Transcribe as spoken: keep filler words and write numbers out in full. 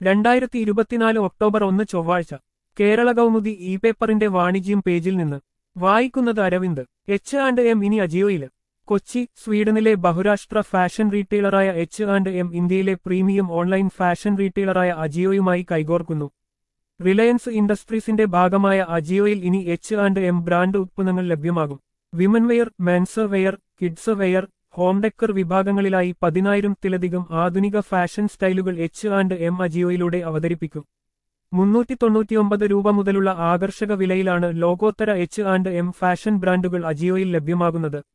രണ്ടായിരത്തി ഇരുപത്തിനാല് ഒക്ടോബർ ഒന്ന് ചൊവ്വാഴ്ച കേരള കൗമുദി ഇ പേപ്പറിന്റെ വാണിജ്യം പേജിൽ നിന്ന് വായിക്കുന്നത് അരവിന്ദ്. എച്ച് ആൻഡ് എം ഇനി അജിയോയില്. കൊച്ചി, സ്വീഡനിലെ ബഹുരാഷ്ട്ര ഫാഷൻ റീറ്റെയിലറായ എച്ച് ആൻഡ് എം ഇന്ത്യയിലെ പ്രീമിയം ഓൺലൈൻ ഫാഷൻ റീറ്റെയിലറായ അജിയോയുമായി കൈകോർക്കുന്നു. റിലയൻസ് ഇൻഡസ്ട്രീസിന്റെ ഭാഗമായ അജിയോയിൽ ഇനി എച്ച് ആൻഡ് എം ബ്രാൻഡ് ഉത്പന്നങ്ങൾ ലഭ്യമാകും. Women wear, men's wear, kids wear, home decor വിഭാഗങ്ങളിലായി പതിനായിരത്തിലധികം ആധുനിക ഫാഷൻ സ്റ്റൈലുകൾ എച്ച് ആൻഡ് എം അജിയോയിലൂടെ അവതരിപ്പിക്കും. മുന്നൂറ്റി തൊണ്ണൂറ്റിയൊമ്പത് രൂപ മുതലുള്ള ആകർഷക വിലയിലാണ് ലോകോത്തര എച്ച് ആൻഡ് എം ഫാഷൻ ബ്രാൻഡുകൾ അജിയോയിൽ ലഭ്യമാകുന്നത്.